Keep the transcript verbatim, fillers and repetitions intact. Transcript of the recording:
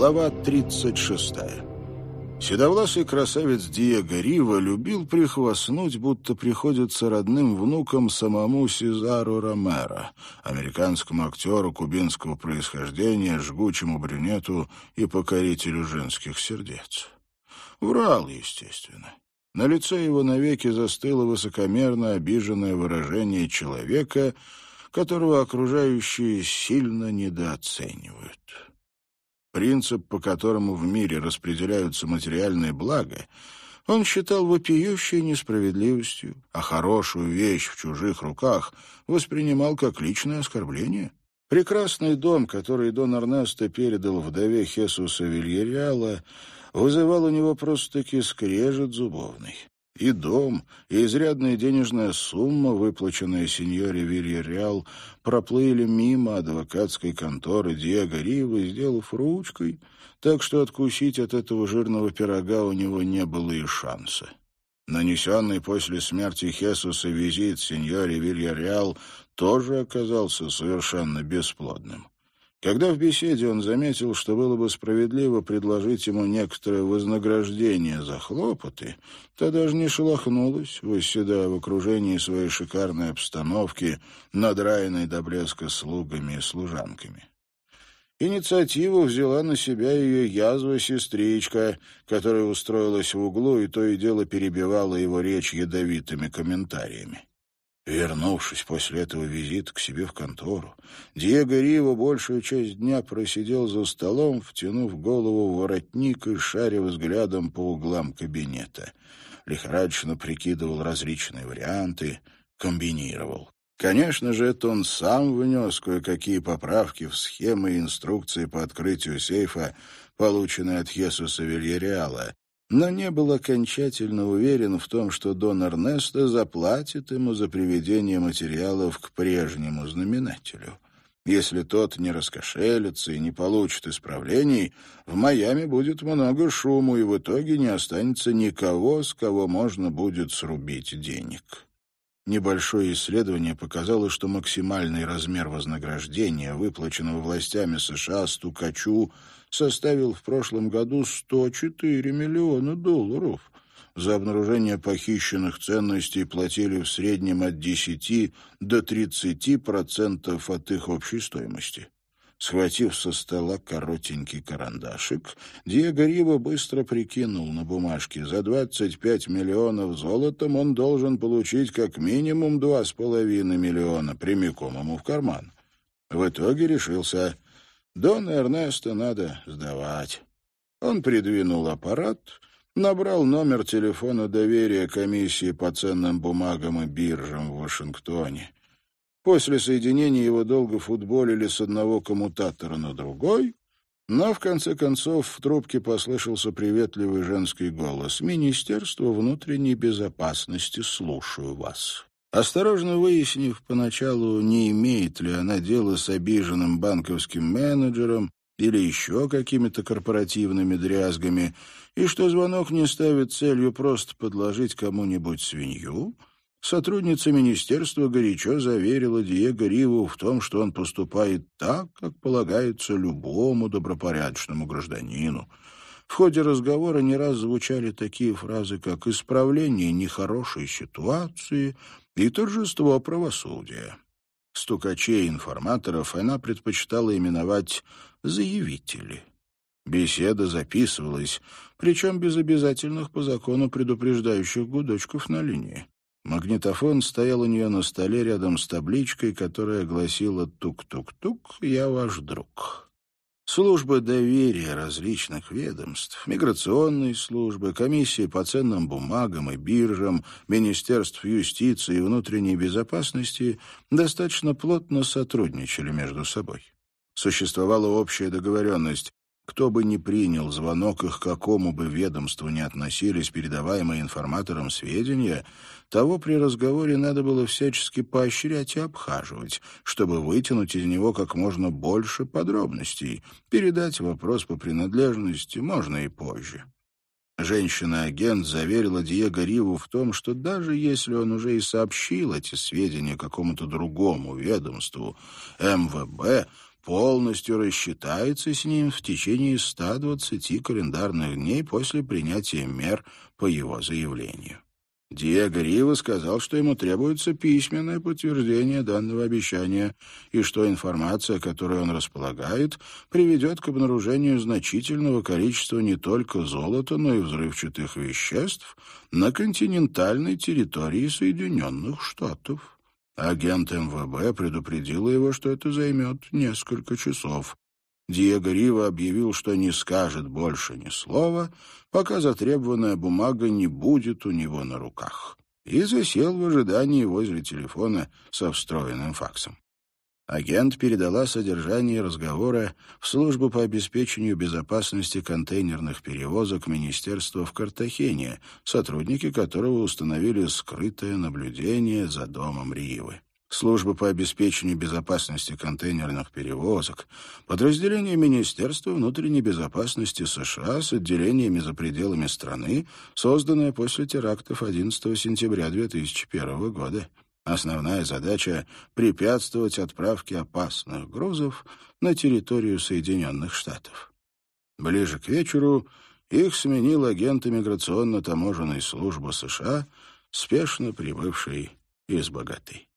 Глава тридцать шестая. Седовласый красавец Диего Рива любил прихвастнуть, будто приходится родным внуком самому Сезару Ромеро, американскому актеру кубинского происхождения, жгучему брюнету и покорителю женских сердец. Врал, естественно. На лице его навеки застыло высокомерно обиженное выражение человека, которого окружающие сильно недооценивают. Принцип, по которому в мире распределяются материальные блага, он считал вопиющей несправедливостью, а хорошую вещь в чужих руках воспринимал как личное оскорбление. Прекрасный дом, который Дон Эрнесто передал вдове Хесуса Вильяреала, вызывал у него просто-таки скрежет зубовный. И дом, и изрядная денежная сумма, выплаченная сеньоре Вильяреал, проплыли мимо адвокатской конторы Диего Ривы, сделав ручкой, так что откусить от этого жирного пирога у него не было и шанса. Нанесенный после смерти Хесуса визит сеньоре Вильяреал тоже оказался совершенно бесплодным. Когда в беседе он заметил, что было бы справедливо предложить ему некоторое вознаграждение за хлопоты, та даже не шелохнулась, восседая в окружении своей шикарной обстановки, надраенной до блеска слугами и служанками. Инициативу взяла на себя ее язва-сестричка, которая устроилась в углу и то и дело перебивала его речь ядовитыми комментариями. Вернувшись после этого визита к себе в контору, Диего Рива большую часть дня просидел за столом, втянув голову в воротник и шаря взглядом по углам кабинета. Лихорадочно прикидывал различные варианты, комбинировал. Конечно же, это он сам внес кое-какие поправки в схемы и инструкции по открытию сейфа, полученные от Хесуса Вильяреала, но не был окончательно уверен в том, что Дон Эрнесто заплатит ему за приведение материалов к прежнему знаменателю. Если тот не раскошелится и не получит исправлений, в Майами будет много шуму, и в итоге не останется никого, с кого можно будет срубить денег. Небольшое исследование показало, что максимальный размер вознаграждения, выплаченного властями США стукачу, составил в прошлом году сто четыре миллиона долларов. За обнаружение похищенных ценностей платили в среднем от десяти до тридцати процентов от их общей стоимости. Схватив со стола коротенький карандашик, Диего Рива быстро прикинул на бумажке: за двадцать пять миллионов золотом он должен получить как минимум два с половиной миллиона прямиком ему в карман. В итоге решился: Дона Эрнесто надо сдавать. Он придвинул аппарат, набрал номер телефона доверия комиссии по ценным бумагам и биржам в Вашингтоне. После соединения его долго футболили с одного коммутатора на другой, но в конце концов в трубке послышался приветливый женский голос: «Министерство внутренней безопасности, слушаю вас». Осторожно выяснив поначалу, не имеет ли она дело с обиженным банковским менеджером или еще какими-то корпоративными дрязгами, и что звонок не ставит целью просто подложить кому-нибудь свинью, сотрудница министерства горячо заверила Диего Риву в том, что он поступает так, как полагается любому добропорядочному гражданину. В ходе разговора не раз звучали такие фразы, как «исправление нехорошей ситуации» и «торжество правосудия». Стукачей-информаторов она предпочитала именовать «заявители». Беседа записывалась, причем без обязательных по закону предупреждающих гудочков на линии. Магнитофон стоял у нее на столе рядом с табличкой, которая гласила «Тук-тук-тук, я ваш друг». Службы доверия различных ведомств, миграционной службы, комиссии по ценным бумагам и биржам, Министерств юстиции и внутренней безопасности достаточно плотно сотрудничали между собой. Существовала общая договоренность: кто бы ни принял звонок и к какому бы ведомству ни относились передаваемые информаторам сведения, того при разговоре надо было всячески поощрять и обхаживать, чтобы вытянуть из него как можно больше подробностей. Передать вопрос по принадлежности можно и позже. Женщина-агент заверила Диего Риву в том, что даже если он уже и сообщил эти сведения какому-то другому ведомству, эм вэ бэ полностью рассчитается с ним в течение ста двадцати календарных дней после принятия мер по его заявлению. Диего Рива сказал, что ему требуется письменное подтверждение данного обещания и что информация, которой он располагает, приведет к обнаружению значительного количества не только золота, но и взрывчатых веществ на континентальной территории Соединенных Штатов. Агент эм вэ бэ предупредила его, что это займет несколько часов. Диего Рива объявил, что не скажет больше ни слова, пока затребованная бумага не будет у него на руках, и засел в ожидании возле телефона со встроенным факсом. Агент передала содержание разговора в службу по обеспечению безопасности контейнерных перевозок Министерства в Картахене, сотрудники которого установили скрытое наблюдение за домом Ривы. Служба по обеспечению безопасности контейнерных перевозок, подразделение Министерства внутренней безопасности США с отделениями за пределами страны, созданное после терактов одиннадцатого сентября две тысячи первого года. Основная задача — препятствовать отправке опасных грузов на территорию Соединенных Штатов. Ближе к вечеру их сменил агент иммиграционно-таможенной службы США, спешно прибывший из Боготы.